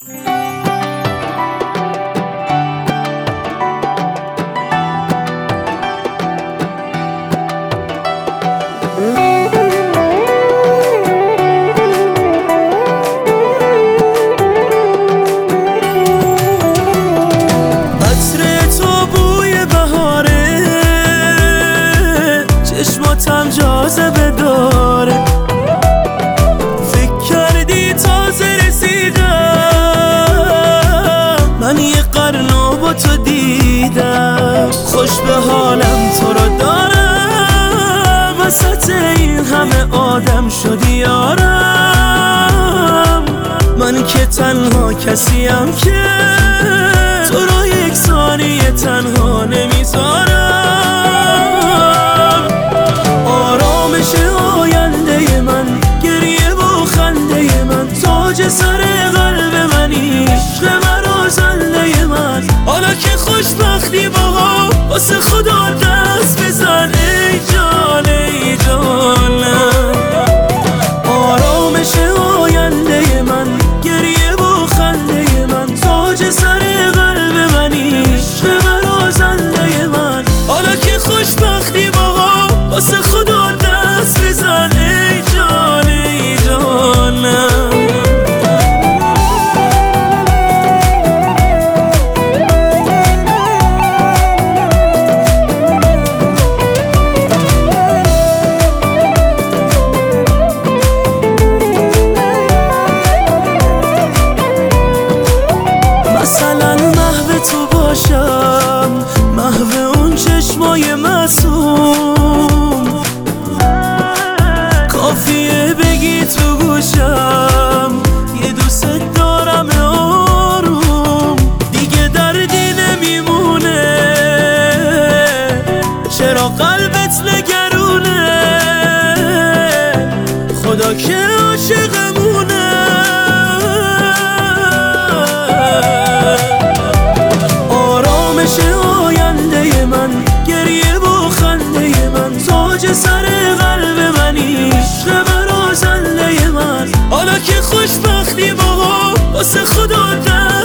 چشماتم جاذبه داره، فکر کردی تازه رسیدم، من یه قرن با تو دیدم، خوش به حالم تو رو دارم، وسط این همه آدم شدی یارم، من که تنها کسیم که تو رو یک ثانیه تنها نمیذارم. تاج سر قلب منی، عشق مرا زنده من، حالا که خوشبختی باها واسه خدا دست بزن ای جان ای جانم. آرامش آینده من، گریه و خنده من، تاج سر قلب منی، عشق مرا زنده من، حالا که خوشبختی باها واسه خدا دست بزن ای جان ای جانم. مثلا محو تو باشم، محو اون چشمای معصوم، کافیه بگی تو گوشم یه دوست دارم آروم، دیگه دردی نمیمونه، چرا قلبت نگرونه، خدا که عاشقمونه. تاج سر قلب منی، عشق مرا زنده من، حالا که خوشبختی باها واسه خدا